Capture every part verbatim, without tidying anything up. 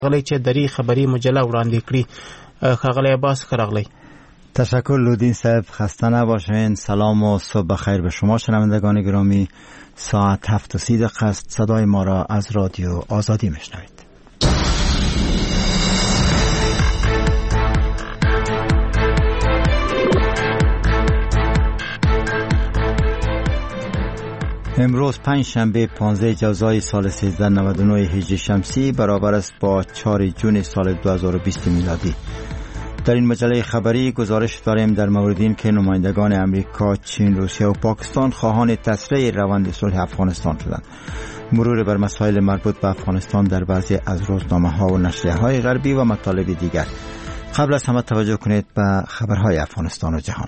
غلی چې دری خبری مجله وړاندې کړي. ښاغلی عباس راغلی. تشکر لودین صاحب، خسته نباشین. سلام و صبح بخیر به شما شنوندگان گرامی. ساعت هفت و سی دقیقه است. صدای ما را از رادیو آزادی میشنوید. امروز پنج شنبه پانزده جوزای سال سیزده نود و نه هجری شمسی برابر است با چهار جون سال دو هزار و بیست میلادی. در این مجله خبری گزارش داریم در مورد این که نمایندگان امریکا، چین، روسیه و پاکستان خواهان تسریع روند صلح افغانستان شدند. مرور بر مسائل مربوط به افغانستان در بعضی از روزنامه‌ها و نشریه‌های غربی و مطالب دیگر. قبل از همه توجه کنید به خبرهای افغانستان و جهان.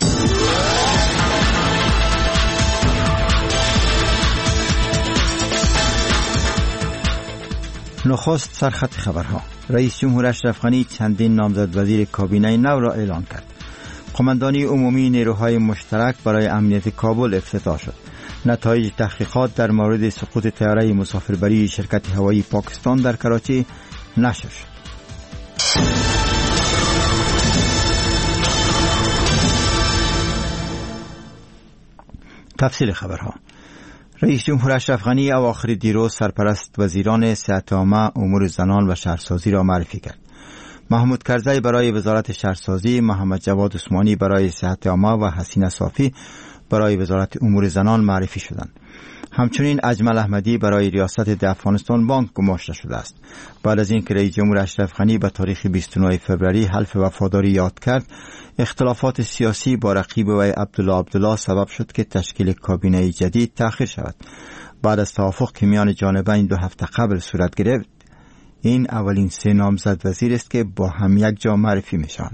نخست سرخط خبرها. رئیس جمهور اشرف غنی چندین نامزد وزیر کابینه نو را اعلام کرد. قماندانی عمومی نیروهای مشترک برای امنیت کابل افتتاح شد. نتایج تحقیقات در مورد سقوط طیاره مسافربری شرکت هوایی پاکستان در کراچی نشر شد. تفصیل خبرها. رئیس جمهور اشرف غنی اواخر دیروز سرپرست وزیران صحت عامه، امور زنان و شهرسازی را معرفی کرد. محمود کرزی برای وزارت شهرسازی، محمد جواد عثمانی برای صحت عامه و حسین صافی برای وزارت امور زنان معرفی شدند. همچنین اجمل احمدی برای ریاست ده افغانستان بانک گماشته شده است. بعد از اینکه رئیس جمهور اشرف غنی به تاریخ بیست و نه فوریه حلف وفاداری یاد کرد، اختلافات سیاسی با رقیب وی عبدالله عبدالله سبب شد که تشکیل کابینه جدید تأخیر شود. بعد از توافق که میان جانبین دو هفته قبل صورت گرفت، این اولین سه نامزد وزیر است که با هم یک جا معرفی میشن.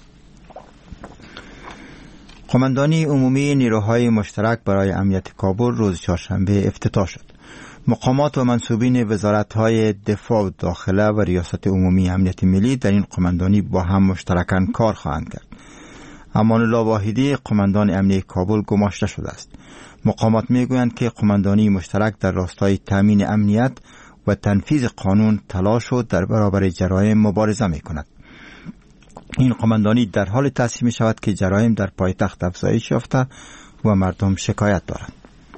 قماندانی عمومی نیروهای مشترک برای امنیت کابل روز چهارشنبه افتتاح شد. مقامات و منصوبین وزارت‌های دفاع و داخله و ریاست عمومی امنیت ملی در این قماندانی با هم مشترکاً کار خواهند کرد. امان الله واحدی قماندان امنیت کابل گماشته شده است. مقامات میگویند که قماندانی مشترک در راستای تامین امنیت و تنفیذ قانون تلاش و در برابر جرایم مبارزه میکند. این قماندانی در حال تأسیس می شود که جرایم در پایتخت افزایش یافته و مردم شکایت دارند.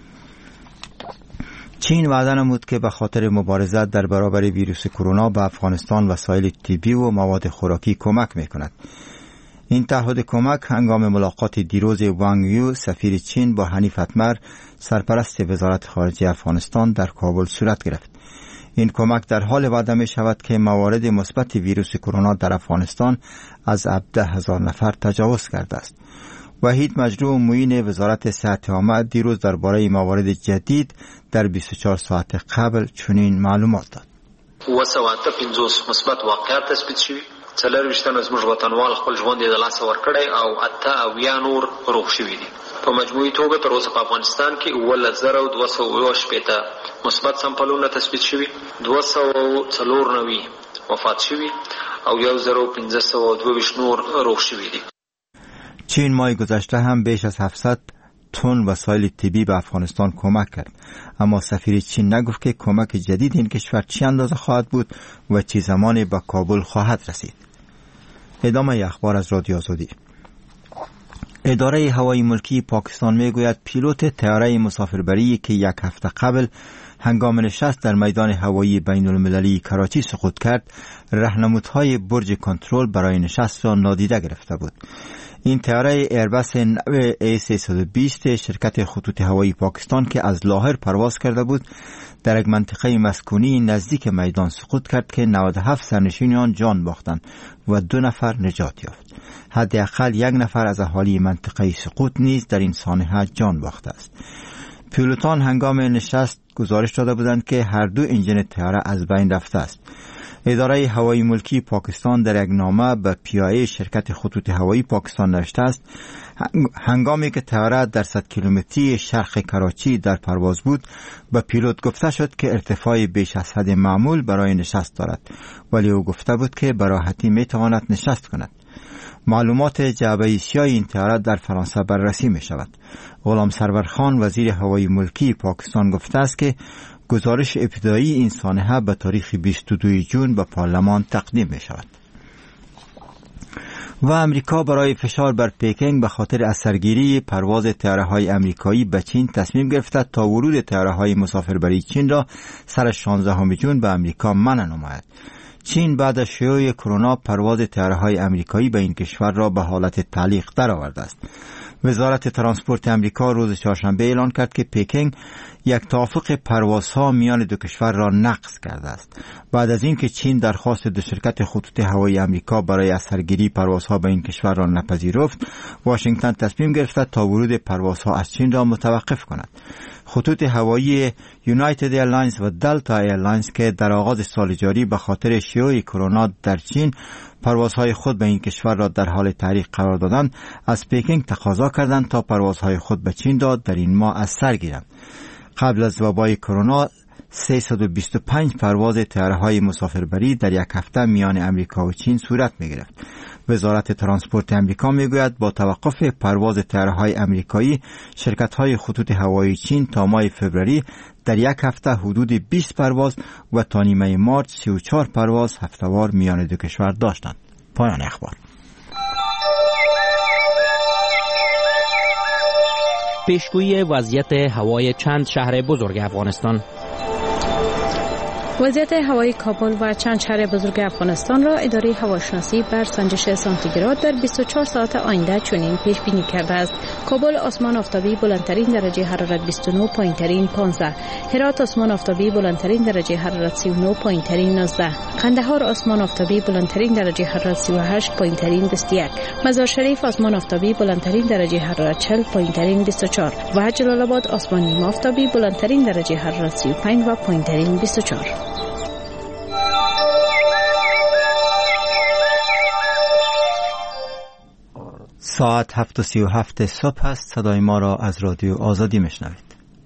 چین وعده نمود که به خاطر مبارزه در برابر ویروس کرونا به افغانستان وسایل طبی و مواد خوراکی کمک می کند. این تعهد کمک هنگام ملاقات دیروز وانگ یو سفیر چین با حنیف اتمر سرپرست وزارت خارجه افغانستان در کابل صورت گرفت. این کمک در حال وعده می شود که موارد مثبت ویروس کرونا در افغانستان از هفده هزار نفر تجاوز کرده است. وحید مجروح معین وزارت صحت عامه دیروز درباره موارد جدید در بیست و چهار ساعت قبل چنین معلومات داد. و سوات پنځوس مثبت واقعات تثبیت شوي. څلور ویشتم زموږ وطنوال خپل ژوند یې د لاسه ورکړی او اته اویا نور روغ شوي دي. په مجموعي توګه تر اوسه په افغانستان کې اوولس زره دوه سوه اوه شپېته مثبت سمپلونه تثبیت شوي، دوه سوه څلور نوي وفات شوي او یو زره پنځه سوه دوه ویشت نور روغ شوي دي. چین ماه گذشته هم بیش از هفتصد تن وسایل طبی به افغانستان کمک کرد، اما سفیر چین نگفت که کمک جدید این کشور چی اندازه خواهد بود و چه زمانی به کابل خواهد رسید. ادامه اخبار از رادیو آزادی. اداره هوایی ملکی پاکستان میگوید پیلوت طیاره مسافربری که یک هفته قبل هنگام نشست در میدان هوایی بین المللی کراچی سقوط کرد، راهنمودهای برج کنترل برای نشست را نادیده گرفته بود. این طیاره ایربس نو ای سیصد و بیست شرکت خطوط هوایی پاکستان که از لاهور پرواز کرده بود، در یک منطقه مسکونی نزدیک میدان سقوط کرد که نود و هفت سرنشین آن جان باختند و دو نفر نجات یافت. حداقل یک نفر از اهالی منطقه سقوط نیز در این سانحه جان باخته است. پیلوتان هنگام نشست گزارش داده بودند که هر دو انجن طیاره از بین رفته است. اداره هوایی ملکی پاکستان در یک نامه به پی آی ای شرکت خطوط هوایی پاکستان نوشته است هنگامی که طیاره در صد کیلومتری شرق کراچی در پرواز بود، به پیلوت گفته شد که ارتفاع بیش از حد معمول برای نشست دارد، ولی او گفته بود که به راحتی می تواند نشست کند. معلومات جعبه سیاه این طیاره در فرانسه بررسی می شود. غلام سرور خان وزیر هوایی ملکی پاکستان گفته است که گزارش ابتدایی این سانحه به تاریخ بیست و دوم ژوئن به پارلمان تقدیم می شود. و امریکا برای فشار بر پکینگ به خاطر اثرگیری پرواز طیاره‌های امریکایی به چین تصمیم گرفته تا ورود طیاره‌های مسافربری چین را سر شانزدهم ژوئن به امریکا منع نماید. چین بعد از شیوع کرونا پرواز طیاره‌های امریکایی به این کشور را به حالت تعلیق درآورده است. وزارت ترانسپورت امریکا روز چهارشنبه اعلان کرد که پکینگ یک توافق پروازها میان دو کشور را نقض کرده است. بعد از اینکه چین درخواست دو شرکت خطوط هوایی امریکا برای اثرگیری پروازها به این کشور را نپذیرفت، واشنگتن تصمیم گرفته تا ورود پروازها از چین را متوقف کند. خطوط هوایی یونایتد ایرلاینز و دلتا ایرلاینز که در آغاز سال جاری به خاطر شیوع کرونا در چین پروازهای خود به این کشور را در حال تعلیق قرار دادند، از پکینگ تقاضا کردند تا پروازهای خود به چین را در این ماه از سر گیرند. قبل از وبای کرونا سیصد و بیست و پنج پرواز طیاره‌های مسافربری در یک هفته میان امریکا و چین صورت می‌گرفت. وزارت ترانسپورت امریکا میگوید با توقف پرواز طیاره‌های امریکایی، شرکت‌های خطوط هوایی چین تا ماه فوریه در یک هفته حدود بیست پرواز و تا نیمه مارس سی و چهار پرواز هفته‌وار میان دو کشور داشتند. پایان اخبار. پیشگویی وضعیت هوای چند شهر بزرگ افغانستان. وضعیت هوای کابل و چند شهر بزرگ افغانستان را اداره هواشناسی بر سنجش سانتیگراد در بیست و چهار ساعت آینده چنین پیش بینی کرده است: کابل آسمان آفتابی بلندترین درجه حرارت بیست و نه، پایینترین پانزده. هرات آسمان آفتابی بلندترین درجه حرارت سی و نه، پایینترین نوزده. قندهار آسمان آفتابی بلندترین درجه حرارت سی و هشت، پایینترین بیست و یک. مزار شریف آسمان آفتابی بلندترین درجه حرارت چهل، پایینترین بیست و چهار. و جلال آباد آسمان نیم آفتابی بلندترین درجه حرارت سی و پنج و پایینترین بیست و چهار. ساعت هفت و سی و هفت صبح است. صدای ما را از رادیو آزادی میشنوید.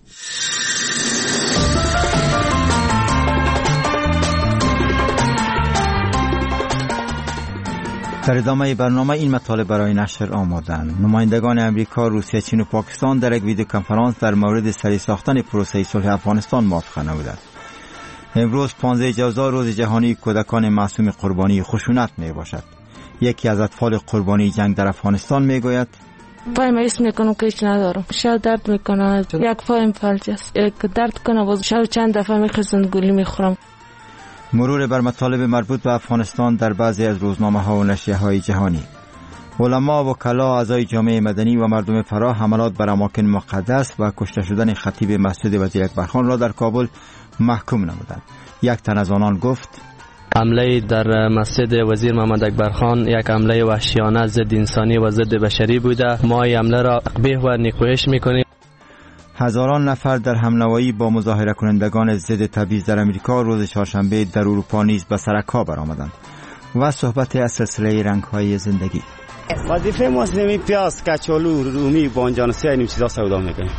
در ادامه برنامه این مطالب برای نشر آمادند. نمایندگان امریکا، روسیه، چین و پاکستان در یک ویدیو کنفرانس در مورد سری ساختن پروسه صلح افغانستان موافقه نمودند. امروز پانزده ژوئن روز جهانی کودکان معصوم قربانی خشونت می باشد. یکی از اطفال قربانی جنگ در افغانستان می گوید: پایم ایست میکنم که هیچ ندارم، شب درد میکنه، یک پایم فلج است، یک درد کنه باز شب چند دفعه میخزند گولی میخورم. مرور بر مطالب مربوط به افغانستان در بعضی از روزنامه ها و نشریه های جهانی. علما، وکلا، اعضای جامعه مدنی و مردم فراه حملات بر اماکن مقدس و کشته شدن خطیب مسجد وزیر اکبرخان را در کابل محکوم نمودند. یک تن از آنان گفت: حمله در مسجد وزیر محمد اکبرخان یک حمله وحشیانه ضد انسانی و ضد بشری بوده. ما این حمله را تقبیح و نیکویش میکنیم. هزاران نفر در همنوایی با مظاهره کنندگان ضد تبعیض در امریکا روز چهارشنبه در اروپا نیز به سرکا برآمدند. و صحبت از سلسله رنگ‌های زندگی. وظیفه ما نمی پیاز، کچالو، رومی، بانجان، این چیزا سودا میکنیم.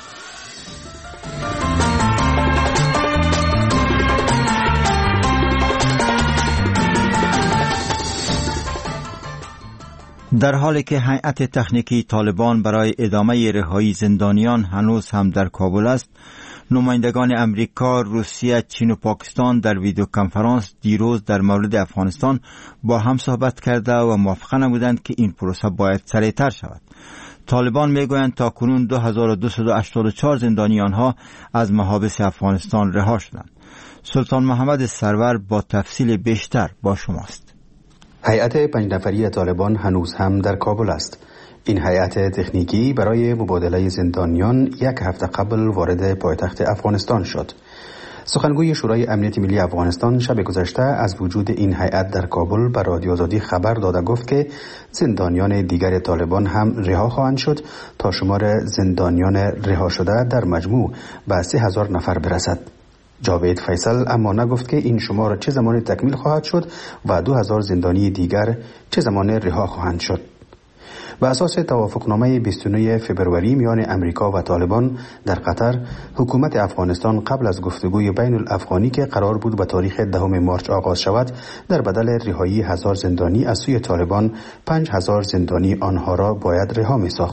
در حالی که هیئت تکنیکی طالبان برای ادامه رهایی زندانیان هنوز هم در کابل است، نمایندگان امریکا، روسیه، چین و پاکستان در ویدیو کنفرانس دیروز در مورد افغانستان با هم صحبت کرده و موافقه نمودند که این پروسه باید سریعتر شود. طالبان میگویند تا کنون دو هزار و دویست و هشتاد و چهار زندانیان ها از محابس افغانستان رها شدند. سلطان محمد سرور با تفصیل بیشتر با شماست. هیئت پنج نفری طالبان هنوز هم در کابل است. این هیئت تکنیکی برای مبادله زندانیان یک هفته قبل وارد پایتخت افغانستان شد. سخنگوی شورای امنیت ملی افغانستان شب گذشته از وجود این هیئت در کابل به رادیو آزادی خبر داده گفت که زندانیان دیگر طالبان هم رها خواهند شد تا شمار زندانیان رها شده در مجموع به سه هزار نفر برسد. جاوید فیصل اما نگفت که این شمار چه زمان تکمیل خواهد شد و دو هزار زندانی دیگر چه زمان رها خواهند شد. بر اساس توافقنامه بیست و نه فوریه میان امریکا و طالبان در قطر، حکومت افغانستان قبل از گفتگوی بین الافغانی که قرار بود به تاریخ دهم مارس آغاز شود، در بدل رهایی هزار زندانی از سوی طالبان پنج هزار زندانی آنها را باید رها می ساخت.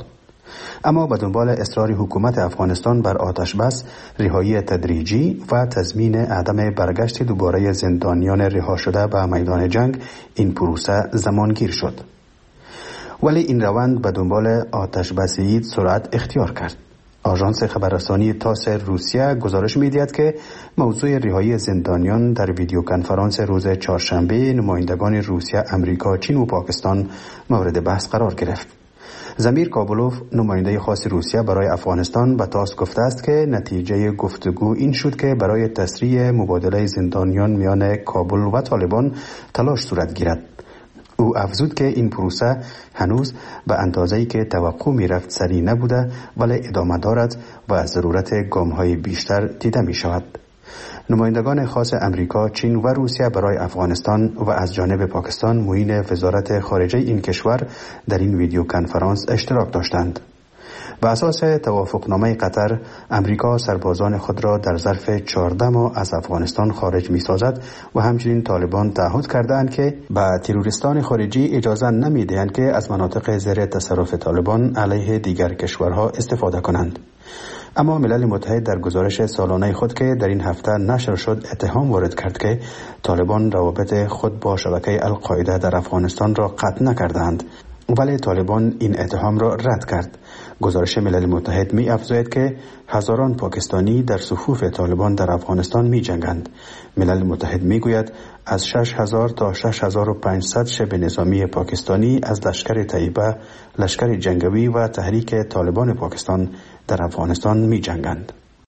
اما به دنبال اصرار حکومت افغانستان بر آتش بس، رهایی تدریجی و تضمین عدم برگشت دوباره زندانیان رها شده به میدان جنگ، این پروسه زمانگیر شد. ولی این روند به دنبال آتش بسی سرعت اختیار کرد. آژانس خبررسانی تاس روسیه گزارش می‌دهد که موضوع رهایی زندانیان در ویدیو کنفرانس روز چهارشنبه نمایندگان روسیه، امریکا، چین و پاکستان مورد بحث قرار گرفت. زمیر کابلوف، نماینده خاص روسیه برای افغانستان، به تاس گفته است که نتیجه گفتگو این شد که برای تسریع مبادله زندانیان میان کابل و طالبان تلاش صورت گیرد. او افزود که این پروسه هنوز به اندازه‌ای که توقع می‌رفت سریع نبوده، ولی ادامه دارد و ضرورت گام‌های بیشتر دیده می‌شود. نمایندگان خاص امریکا، چین و روسیه برای افغانستان و از جانب پاکستان معین وزارت خارجه این کشور در این ویدیو کنفرانس اشتراک داشتند. به اساس توافقنامه قطر، امریکا سربازان خود را در ظرف چهارده ماه از افغانستان خارج می سازد و همچنین طالبان تعهد کردند که به تروریستان خارجی اجازه نمی دهند که از مناطق زیر تصرف طالبان علیه دیگر کشورها استفاده کنند. اما ملل متحد در گزارش سالانه خود که در این هفته نشر شد اتهام وارد کرد که طالبان روابط خود با شبکه القاعده در افغانستان را قطع نکردند، ولی طالبان این اتهام را رد کرد. گزارش ملل متحد می افزاید که هزاران پاکستانی در صفوف طالبان در افغانستان می جنگند. ملل متحد می گوید از شش هزار تا شش هزار و پانصد شبه نظامی پاکستانی از لشکر طیبه، لشکر جنگی و تحریک طالبان پاکستان در افغانستان می جنگند.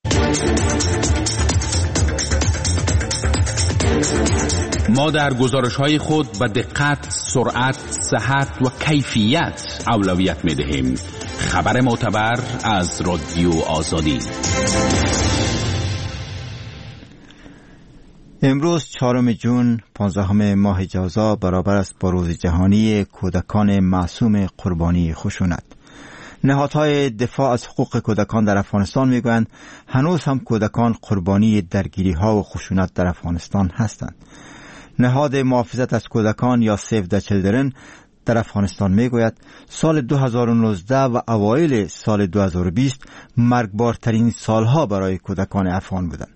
ما در گزارش‌های خود به دقت، سرعت، صحت و کیفیت اولویت می‌دهیم. خبر معتبر از رادیو آزادی. امروز چهارم ژوئن، پانزدهم ماه جوزا، برابر است با روز جهانی کودکان معصوم قربانی خشونت. نهادهای دفاع از حقوق کودکان در افغانستان میگویند هنوز هم کودکان قربانی درگیری‌ها و خشونت در افغانستان هستند. نهاد محافظت از کودکان یا سیو د چیلدرن در افغانستان میگوید سال دو هزار و نوزده و اوایل سال دو هزار و بیست مرگبارترین سالها برای کودکان افغان بودند.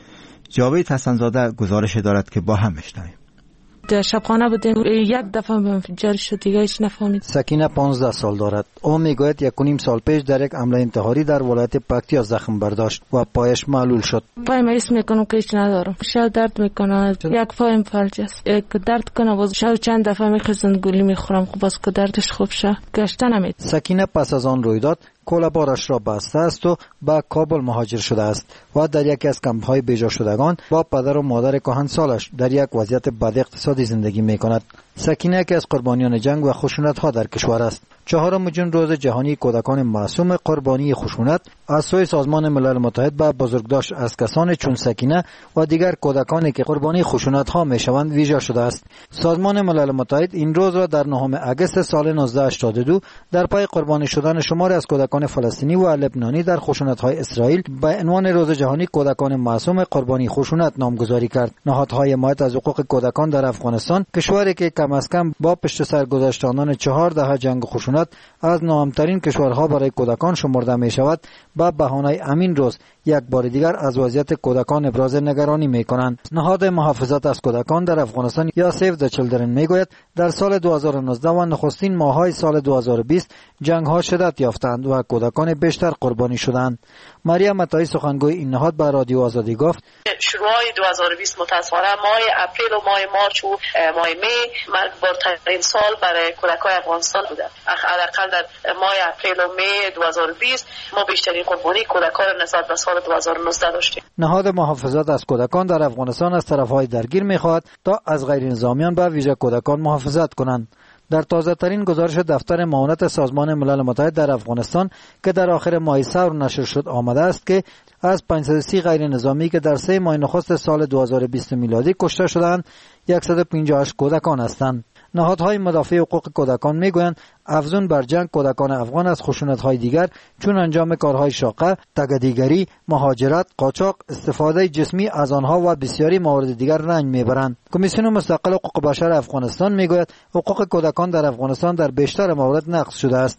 جاوید حسن‌زاده گزارش دارد که با هم بشنویم. در شبخانه بودیم، یک دفعه جاری شد، دیگه هیچ نفهمید. سکینه پانزده سال دارد. او میگوید یک و نیم سال پیش در یک حمله انتحاری در ولایت پکتیا زخم برداشت و پایش معلول شد. پایم حس میکنم که هیچ ندارم، شاید درد میکنه، یک پایم فلج است، یک درد کنه باز شاید چند دفعه میخوام گولی میخورم، خب باز که دردش خوب شه گشته نمید. سکینه پس از آن رویداد کوله‌بارش را بسته است و به کابل مهاجر شده است و در یکی از کمپ‌های بیجا شدگان با پدر و مادر کهنسالش در یک وضعیت بد اقتصادی زندگی می‌کند. سکینه که از قربانیان جنگ و خشونت‌ها در کشور است. چهارم ژوئن روز جهانی کودکان معصوم قربانی خشونت از سوی سازمان ملل متحد به بزرگداشت از کسان چون سکینه و دیگر کودکانی که قربانی خشونت‌ها می‌شوند ویژه شده است. سازمان ملل متحد این روز را در نهم آگوست سال نوزده هشتاد و دو در پای قربانی شدن شماری از کودکان فلسطینی و لبنانی در خشونت‌های اسرائیل به عنوان روز جهانی کودکان معصوم قربانی خشونت نامگذاری کرد. نهادهای حمایت از حقوق کودکان در افغانستان، کشوری که کم از کم با پشت سر گذاشتن چهار دهه جنگ خشونت از نامترین کشورها برای کودکان شمرده می شود، با بهانه امین روز یک بار دیگر از وضعیت کودکان ابراز نگرانی می کنند. نهاد محافظت از کودکان در افغانستان یا سیو د چیلدرن می گوید در سال دو هزار و نوزده و نخستین ماه‌های سال دو هزار و بیست جنگ ها شدت یافتند و کودکان بیشتر قربانی شدند. مریم عطایی سخنگوی این نهاد به رادیو آزادی گفت شروع دو هزار و بیست متأسفانه ماه اپریل و ماه مارچ و ماه می مرگبارترین سال برای کودکان افغانستان بوده. حداقل در ماه اپریل و می دو هزار و بیست ما بیشترین قربانی کودکان نسبت به سال دو هزار و نوزده داشتیم. نهاد محافظت از کودکان در افغانستان از طرفهای درگیر می‌خواهد تا از غیر نظامیان به ویژه کودکان محافظت کنند. در تازه ترین گزارش دفتر معاونت سازمان ملل متحد در افغانستان که در آخر ماه ثور نشر شد آمده است که از پانصد و سی غیر نظامی که در سه ماه نخست سال دو هزار و بیست میلادی کشته شدند، صد و پنجاه و هشت کودکان هستند. نهادهای مدافع حقوق کودکان میگویند افزون بر جنگ کودکان افغان از خشونت‌های دیگر چون انجام کارهای شاقه، تگدیگری، مهاجرت، قاچاق، استفاده جسمی از آنها و بسیاری موارد دیگر رنج میبرند. کمیسیون مستقل حقوق بشر افغانستان میگوید حقوق کودکان در افغانستان در بیشتر موارد نقض شده است.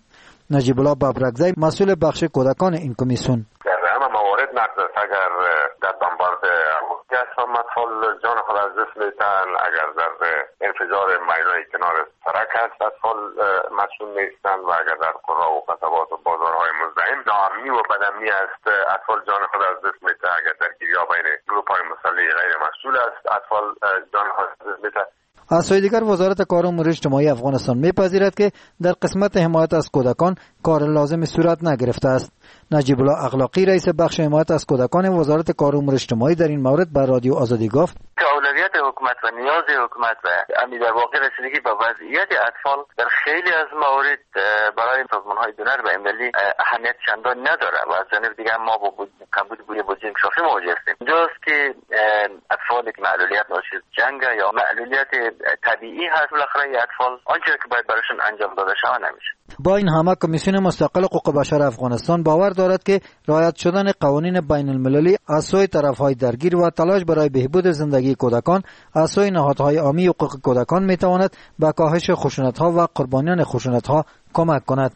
نجیب الله ببرکزی مسئول بخش کودکان این کمیسیون: در همه موارد نقض است. اگر در بمبارد هم اطفال جان خود از دست میتن، اگر در انفجار میدان کنار سرک هست اطفال مسئول نیستند و اگر در قرى و قصبات و بازارهای مزدحم ناامنی و بدامنی است اطفال جان خود از دست میتن. اگر در گیریا بین گروپ های مسلح غیر مسئول است اطفال جان خود از دست میتن. از سوی دیگر وزارت کار و امور اجتماعی افغانستان میپذیرد که در قسمت حمایت از کودکان کار لازم صورت نگرفته است. نجیب الله اخلاقی رئیس بخش حمایت از کودکان وزارت کار و امور اجتماعی در این مورد بر رادیو آزادی گفت: اولویت حکومت و نیاز حکومت و امنی در واقع رسیدگی به وضعیت اطفال در خیلی از موارد برای سازمان‌های دونر و ملی اهمیت چندان نداره و از جانب دیگر ما با کمبود بودجه بودجه انکشافی مواجه هستیم. اینجاست که اطفالی که معلولیت ناشی از جنگ یا معلولیت طبیعی هست بالاخره اطفال آنچه که باید براشون انجام داده شود نمیشه. با این همه کمیسیون مستقل حقوق بشر افغانستان باور دارد که رعایت شدن قوانین بین المللی از سوی طرف‌های درگیر و تلاش برای بهبود زندگی کودکان از سوی نهادهای عامی حقوق کودکان میتواند به کاهش خشونت‌ها و قربانیان خشونت‌ها کمک کند.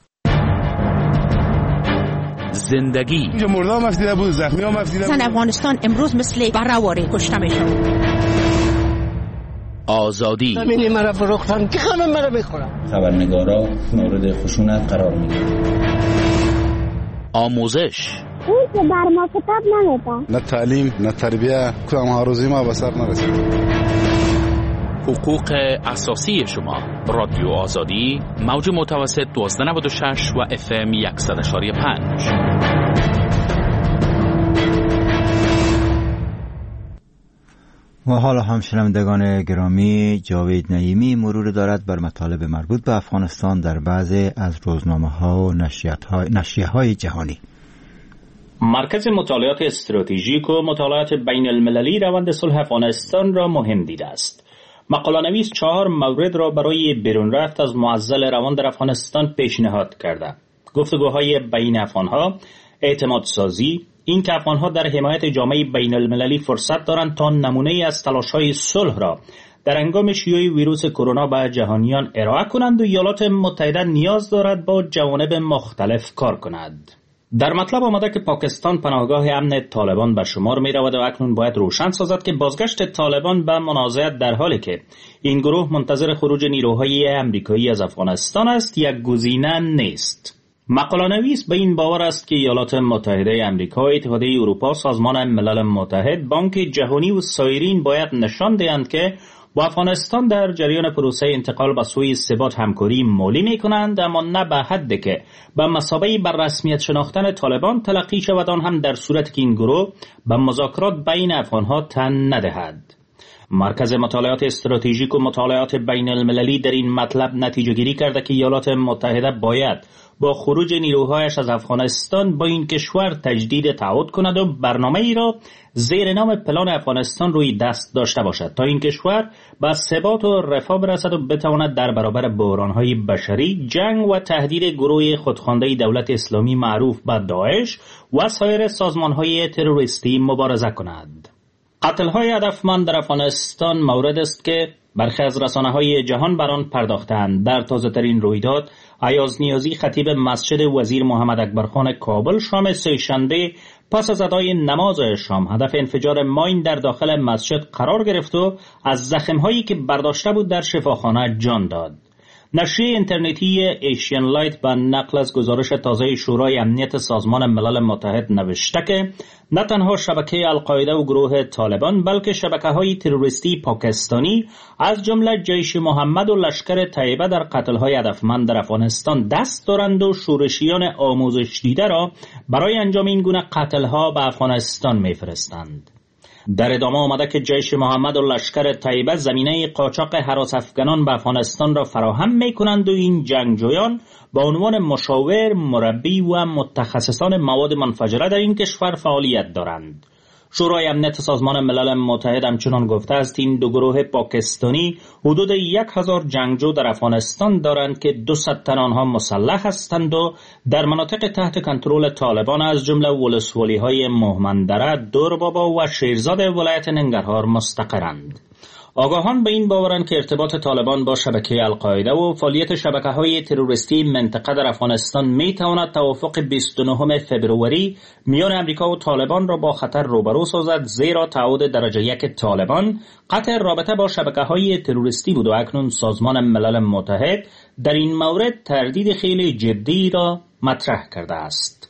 زندگی اینجا مردا مفتیده بود، زخمی ها مفتیده بود. زن افغانستان امروز مثل بره‌واره کشته میشه. آزادی زمین مرا فروختن که خانم مرا بخورم. خبرنگارا مورد خشونت قرار میگیرن. آموزش اون که بر ما کتاب نمیده. نه تعلیم نه تربیه کدام ها روزی ما به سر نرسید. حقوق اساسی شما. رادیو آزادی موج متوسط دوازده نود و شش و اف ام صد و پنج. و حالا هم شنوندگان گرامی، جاوید نعیمی مرور دارد بر مطالب مربوط به افغانستان در بعضی از روزنامه ها و نشریه های جهانی. مرکز مطالعات استراتژیک و مطالعات بین المللی روند صلح افغانستان را مهم دیده است. مقاله نویس چهار مورد را برای بیرون رفت از معضل روان در افغانستان پیشنهاد کرده: گفتگوهای بین افغانها، اعتماد سازی، این که افغانها در حمایت جامعه بین المللی فرصت دارند تا نمونه از تلاش‌های صلح را در هنگام شیوع ویروس کرونا به جهانیان ارائه کنند و ایالات متحده نیاز دارد با جوانب مختلف کار کند. در مطلب آمده که پاکستان پناهگاه امن طالبان به شمار می رود و اکنون باید روشن سازد که بازگشت طالبان به منازعات در حالی که این گروه منتظر خروج نیروهای امریکایی از افغانستان است یک گزینه نیست. مقاله نویس به این باور است که ایالات متحده آمریکا، اتحادیه اروپا، سازمان ملل متحد، بانک جهانی و سایرین باید نشان دهند که با افغانستان در جریان پروسه انتقال به سوی ثبات همکاری مالی می کنند، اما نه به حدی که به مثابه بر رسمیت شناختن طالبان تلقی شود، آن هم در صورتی که این گروه به مذاکرات بین افغانها تن ندهد. مرکز مطالعات استراتژیک و مطالعات بین المللی در این مطلب نتیجه گیری کرده که ایالات متحده باید با خروج نیروهایش از افغانستان با این کشور تجدید تعهد کند و برنامه ای را زیر نام پلان افغانستان روی دست داشته باشد تا این کشور به ثبات و رفاه برسد و بتواند در برابر بحران‌های بشری، جنگ و تهدید گروه خودخوانده دولت اسلامی معروف به داعش و سایر سازمان‌های تروریستی مبارزه کند. قتل‌های هدفمند در افغانستان مورد است که برخی از رسانه‌های جهان بر آن پرداختند. در تازه‌ترین رویداد، ایاز نیازی خطیب مسجد وزیر محمد اکبرخان کابل شام سه‌شنبه پس از ادای نماز شام هدف انفجار ماین در داخل مسجد قرار گرفت و از زخم‌هایی که برداشته بود در شفاخانه جان داد. نشریه اینترنتی ایشین لایت با نقل از گزارش تازه شورای امنیت سازمان ملل متحد نوشته که نه تنها شبکه القاعده و گروه طالبان بلکه شبکه‌های تروریستی پاکستانی از جمله جیش محمد و لشکر طیبه در قتل‌های هدفمند در افغانستان دست دارند و شورشیان آموزش دیده را برای انجام این گونه قتل‌ها به افغانستان می‌فرستند. در ادامه آمده که جیش محمد و لشکر طیبه زمینه قاچاق هراس افغانان به افغانستان را فراهم می کنند و این جنگجویان با عنوان مشاور، مربی و متخصصان مواد منفجره در این کشور فعالیت دارند. شورای امنیت سازمان ملل متحد همچنان گفته است این دو گروه پاکستانی حدود یک هزار جنگجو در افغانستان دارند که دوصد تن آنها مسلح هستند و در مناطق تحت کنترل طالبان از جمله ولسوالی‌های مهمندره، دوربابا و شیرزاد ولایت ننگرهار مستقرند. آگاهان به این باورند که ارتباط طالبان با شبکه القاعده و فعالیت شبکه‌های تروریستی منطقه در افغانستان می‌تواند توافق بیست و نهم فوریه میان امریکا و طالبان را با خطر روبرو سازد، زیرا تعهد درجه یک طالبان قطع رابطه با شبکه‌های تروریستی بود و اکنون سازمان ملل متحد در این مورد تردید خیلی جدی را مطرح کرده است.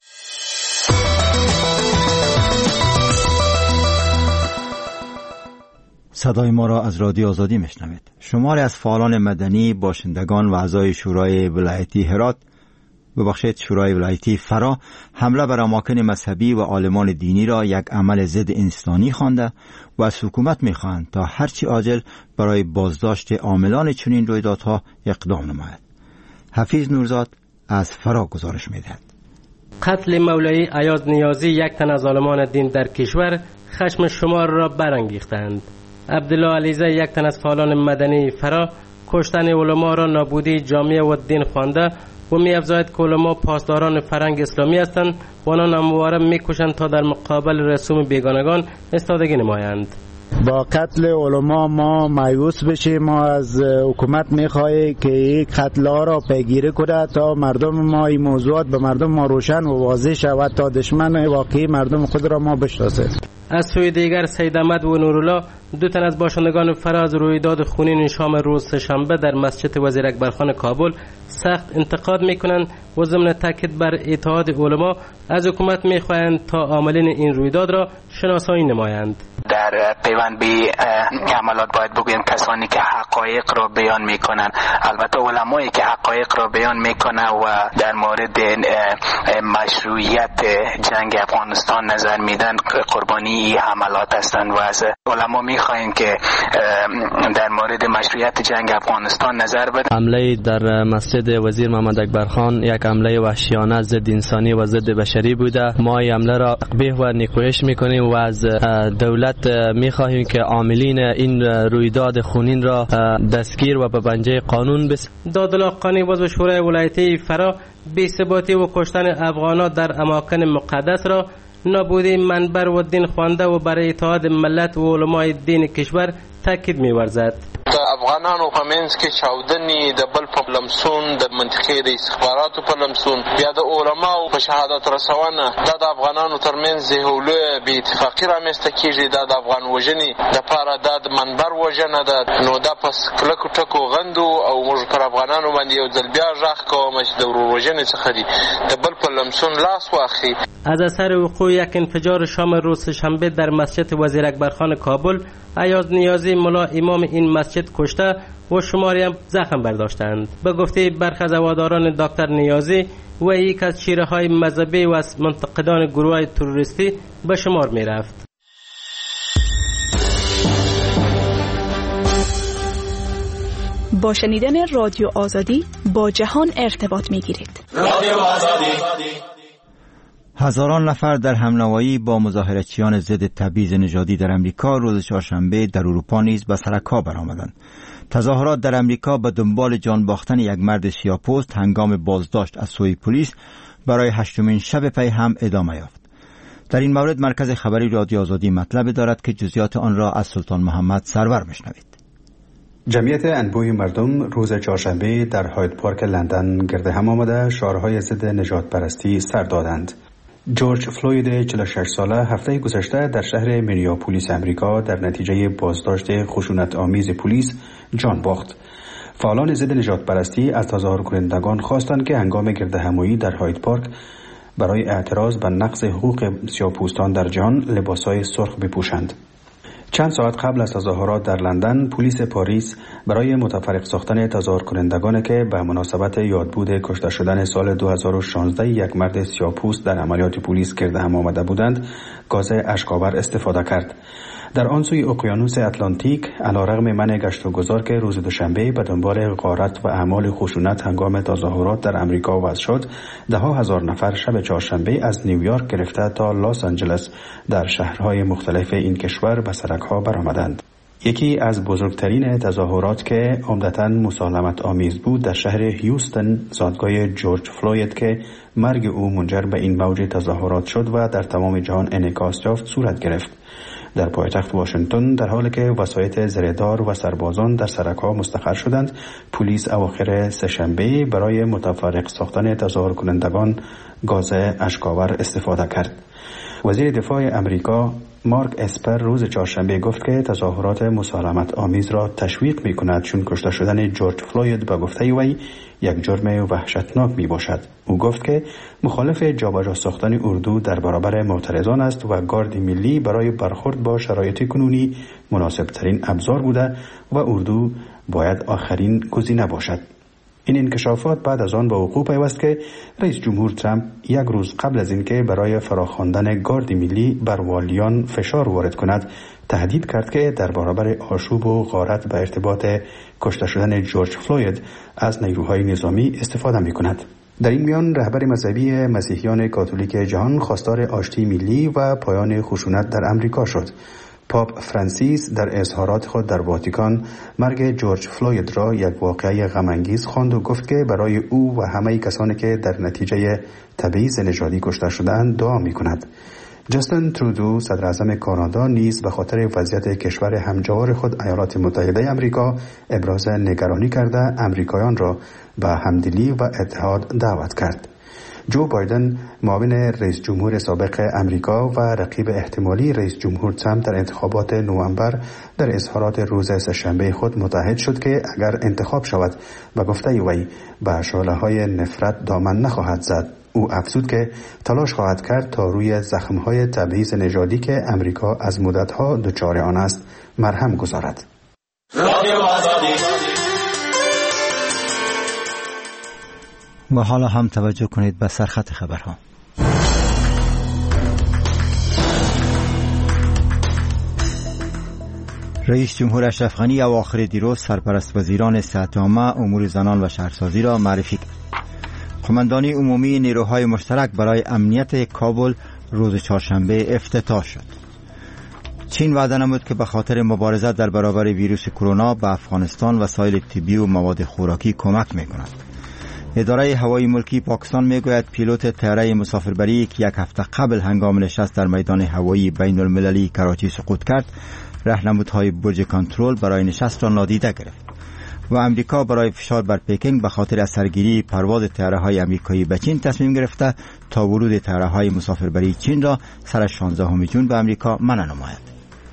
صدای ما را از رادیو آزادی میشنوید. شماری از فعالان مدنی، باشندگان و اعضای شورای ولایتی هرات ببخشید شورای ولایتی فرا حمله بر اماکن مذهبی و عالمان دینی را یک عمل ضد انسانی خوانده و از حکومت میخواهند تا هرچی عاجل برای بازداشت عاملان چنین رویدادها اقدام نماید. حفیظ نورزاد از فرا گزارش میدهد. قتل مولوی ایاز نیازی، یک تن از عالمان دین در کشور، خشم شمار را برانگیختند. عبدالله علیزه، یک تن از فعالان مدنی فرا، کشتن علما را نابودی جامعه و دین خوانده و می افزاید که علما پاسداران فرهنگ اسلامی هستند و آنان همواره می کشند تا در مقابل رسوم بیگانگان استادگی نمایند. با قتل علما ما مایوس بشیم. ما از حکومت میخواهیم که این قتل ها را پیگیری کنه تا مردم ما این موضوعات به مردم ما روشن و واضح شود تا دشمن واقعی مردم خود را ما بشناسیم. از سوی دیگر سید احمد و نورالله، دو تن از باشندگان فراز رویداد خونین شام روز سه‌شنبه در مسجد وزیر اکبرخان کابل سخت انتقاد میکنند و ضمن تاکید بر اتحاد علما از حکومت میخواهند تا عاملین این رویداد را شناسایی نمایند. در پیوند به عملات باید بگوییم کسانی که حقایق را بیان میکنن، البته علمایی که حقایق را بیان میکنن و در مورد مشروعیت جنگ افغانستان نظر میدن قربانی این حملات هستند و از علما میخواهیم که در مورد مشروعیت جنگ افغانستان نظر بدن. حمله در مسجد وزیر محمد اکبرخان یک حمله وحشیانه ضد انسانی و ضد بشری بوده. ما این حمله را تقبیح و نیکویش میکنیم و از دولت میخواهیم که عاملین این رویداد خونین را دستگیر و به پنجه قانون بس. دادالله قانی عضو شورای ولایتی فرا، بی‌ثباتی و کشتن افغانان در اماکن مقدس را نابودی منبر و دین خوانده و برای اتحاد ملت و علمای دین کشور تاکید می‌ورزد. د افغانانو په منځ کې چاودنې د بل په لمسون د منطقې د استخباراتو په لمسون بیا د علماو په شهادت رسونه دا د افغانانو ترمنځ یو لویه بې اتفاقي رامنځته کېږي. دا د افغان وژنې دپاره دا د منبر وژنه ده. نو دا په کلکو ټکو غندو او موږ پر افغانانو باندې یو ځل بیا غږ کوم چې د ورور وژنې څخه دي د بل په لمسون لاس واخلي. از اثر وقوع یک انفجار شام روز سه‌شنبه در مسجد وزیر اکبرخان کابل، ایاز نیازی ملا امام این مسجد کشته و شماری هم زخم برداشتند. به گفته برخی از هواداران دکتر نیازی، و یک از چهره‌های مذهبی و از منتقدان گروه‌های تروریستی به شمار می‌رفت. با شنیدن رادیو آزادی با جهان ارتباط می‌گیرید. رادیو آزادی. هزاران نفر در همنوایی با مظاهره‌چیان ضد تبعیض نژادی در امریکا روز چهارشنبه در اروپا نیز به سرکا برآمدند. تظاهرات در امریکا به دنبال جان باختن یک مرد سیاه‌پوست هنگام بازداشت از سوی پلیس برای هشتمین شب پی هم ادامه یافت. در این مورد مرکز خبری رادیو آزادی مطلب دارد که جزئیات آن را از سلطان محمد سرور میشنوید. جمعیت انبوه مردم روز چهارشنبه در هاید پارک لندن گرد هم آمده شعارهای ضد نژاد پرستی سر دادند. جورج فلوید چهل و شش ساله هفته گذشته در شهر مینیاپولیس امریکا در نتیجه بازداشت خشونت آمیز پلیس جان باخت. فعالان ضد نژاد پرستی از تظاهر کنندگان خواستند که هنگام گردهمایی در هاید پارک برای اعتراض به نقض حقوق سیاه‌پوستان در جهان لباسهای سرخ بپوشند. چند ساعت قبل از تظاهرات در لندن، پلیس پاریس برای متفرق ساختن تظاهر کنندگان که به مناسبت یادبود کشته شدن سال دو هزار و شانزده یک مرد سیاه‌پوست در عملیات پلیس گرد هم آمده بودند، گاز اشک‌آور استفاده کرد. در آن سوی اقیانوس اتلانتیک، علیرغم منع گشت و گذار که روز دوشنبه به دنبال غارت و اعمال خشونت هنگام تظاهرات در امریکا وضع شد، ده ها هزار نفر شب چهارشنبه از نیویورک گرفته تا لس آنجلس در شهرهای مختلف این کشور به سرک‌ها برآمدند. یکی از بزرگترین تظاهرات که عمدتاً مسالمت آمیز بود در شهر هیوستن، زادگاه جورج فلوید که مرگ او منجر به این موج تظاهرات شد و در تمام جهان انعکاس یافت، صورت گرفت. در پایتخت واشنگتن در حالی که وسایط زرهدار و سربازان در سرک‌ها مستقر شدند، پلیس اواخر سه‌شنبه برای متفرق ساختن تظاهر کنندگان گاز اشک‌آور استفاده کرد. وزیر دفاع امریکا مارک اسپر روز چهارشنبه گفت که تظاهرات مسالمت آمیز را تشویق می کند چون کشته شدن جورج فلوید به گفته وی یک جرم وحشتناک می باشد. او گفت که مخالف جابجا ساختن اردو در برابر معترضان است و گارد ملی برای برخورد با شرایط کنونی مناسب ترین ابزار بوده و اردو باید آخرین گزینه باشد. این انکشافات بعد از آن به وقوع پیوست که رئیس جمهور ترامپ یک روز قبل از اینکه برای فراخواندن گارد ملی بر والیان فشار وارد کند تهدید کرد که در برابر آشوب و غارت به ارتباط کشته شدن جورج فلوید از نیروهای نظامی استفاده می کند. در این میان رهبر مذهبی مسیحیان کاتولیک جهان خواستار آشتی ملی و پایان خشونت در امریکا شد. پاپ فرانسیس در اظهارات خود در واتیکان مرگ جورج فلوید را یک واقعه غم‌انگیز خواند و گفت که برای او و همه کسانی که در نتیجه تبعیض نژادی کشته شده‌اند دعا می‌کند. جاستین ترودو صدر اعظم کانادا نیز به خاطر وضعیت کشور همجوار خود ایالات متحده آمریکا ابراز نگرانی کرده امریکایان را به همدلی و اتحاد دعوت کرد. جو بایدن معاون رئیس جمهور سابق امریکا و رقیب احتمالی رئیس جمهور ترامپ در انتخابات نوامبر در اظهارات روز سه‌شنبه خود متحد شد که اگر انتخاب شود به گفته وی به شعله‌های نفرت دامن نخواهد زد. او افزود که تلاش خواهد کرد تا روی زخم‌های تبعیض نژادی که امریکا از مدت‌ها دچار آن است مرهم گذارد. رادیو آزادی. و حالا هم توجه کنید به سرخط خبرها. رئیس جمهور اشرف غنی اواخر دیروز سرپرست وزیران صحت عامه، امور زنان و شهرسازی را معرفی کرد. قماندانی عمومی نیروهای مشترک برای امنیت کابل روز چهارشنبه افتتاح شد. چین وعده نمود که به خاطر مبارزه در برابر ویروس کرونا به افغانستان وسایل طبی و مواد خوراکی کمک می‌کند. اداره هوایی ملکی پاکستان میگوید پیلوت طیاره مسافربری که یک هفته قبل هنگام نشست در میدان هوایی بین المللی کراچی سقوط کرد، راهنمودهای برج کنترل برای نشست را نادیده گرفت. و امریکا برای فشار بر پکینگ به خاطر اثرگیری پرواز طیاره‌های آمریکایی به چین تصمیم گرفته تا ورود طیاره‌های مسافربری چین را سر شانزدهم ژوئن به امریکا منع نماید.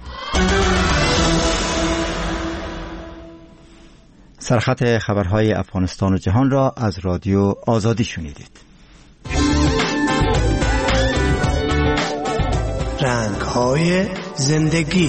سرخط خبرهای افغانستان و جهان را از رادیو آزادی شنیدید. رنگ‌های زندگی.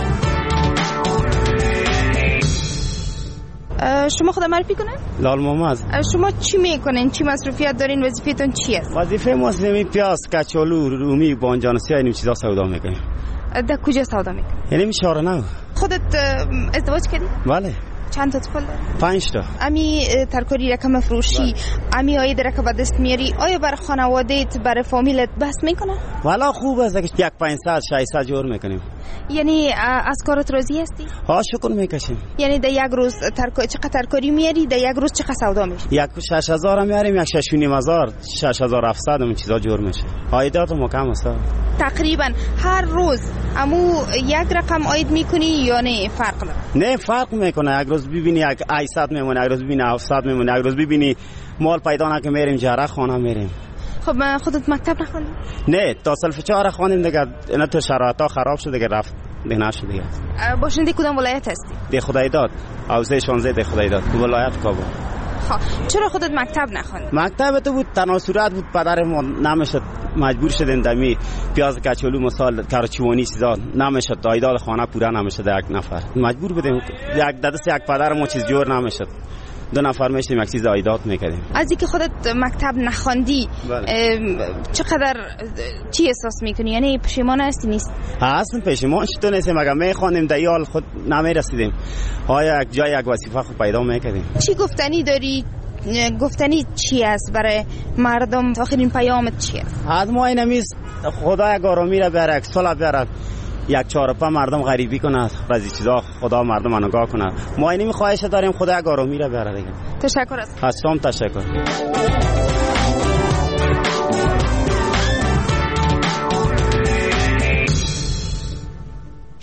شما خود معرفی کنین؟ لال محمد. شما چی میکنین؟ چی مصروفیت دارین؟ وظیفه‌تون چیه؟ وظیفه ما سمی پیاز، کچالو، رومی، بانجانسی اینم چیزا سودا میکنیم. در کجا سودا میکنین؟ یعنی میشاره نه. خودت ازدواج کردی؟ بله. چند تا طفل داری؟ پنج تا. امی ترکاری رقم فروشی، امی آید رقم به دست میاری، آیا بر خانوادهت بر فامیلت بس میکنه؟ والا خوب است که یک پانصد ششصد جور میکنیم. یعنی از کارت راضی هستی؟ ها شکر میکشیم. یعنی در یک روز ترک چقدر ترکاری میاری؟ در یک روز چقدر سودا میشه؟ یک شش هزار میاریم، یک شش و نیم هزار، شش هزار و هفتصد این چیزا جور میشه. عایدات ما کم است. تقریبا هر روز امو یک رقم عاید میکنی یا نه فرق داره؟ نه فرق میکنه. یک روز ببینی یک هشتصد میمونه، یک روز ببینی هفتصد میمونه، یک روز ببینی مال پیدا نکنه میریم جره خانه میریم. خب خودت مکتب نخوندی؟ نه تا صنف چهار خوانیم دیگه. اینا تو شرایطا خراب شد دیگه رفت دیگه نشد دیگه. باشنده کدام ولایت هستی؟ ده خدای داد. حوزه شانزده ده خدای داد. ولایت کابل. خب چرا خودت مکتب نخوندی؟ مکتب تو بود تناسورات بود، پدر ما نمیشد مجبور شدن دمی پیاز کچالو مثال کارچوانی چیزا نمیشد، ایداد خانه پورا نمیشد یک نفر. مجبور بودیم یک دست یک پدر ما چیز جور نمیشد. دو نفر میشیم یک چیز ایداد میکردیم. از اینکه خودت مکتب نخوندی چقدر چی احساس میکنی؟ یعنی پشیمان هستی نیست؟ هستم پشیمان شدن نیستم. اگر میخوانیم در یال خود نمیرسیدیم های یک جای یک وظیفه خود پیدا میکردیم. چی گفتنی داری؟ گفتنی چی است برای مردم؟ آخرین پیامت چی است؟ از ما اینمیز خدا یک آرامی را بیاره، یک صلح بیاره، یک چهارپا مردم غریبی کنه، رازی چیزا خدا مردم رو نگاه کنه. ما اینمی خواهش داریم خدا یک آرامی را بیاره دیگه. تشکر است. هستم تشکر.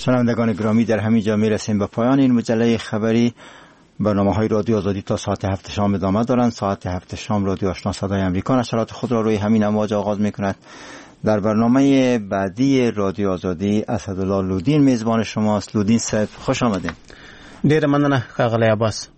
شنوندگان گرامی، در همین جا میرسیم به پایان این مجله خبری. برنامه های رادیو آزادی تا ساعت هفت شام ادامه دارند. ساعت هفت شام رادیو آشنا صدای امریکا نشرات خود را روی همین امواج آغاز میکند. در برنامه بعدی رادیو آزادی اسدالله لودین میزبان شماست. لودین صاحب خوش آمدین. ډیر مننه ښاغلی عباس.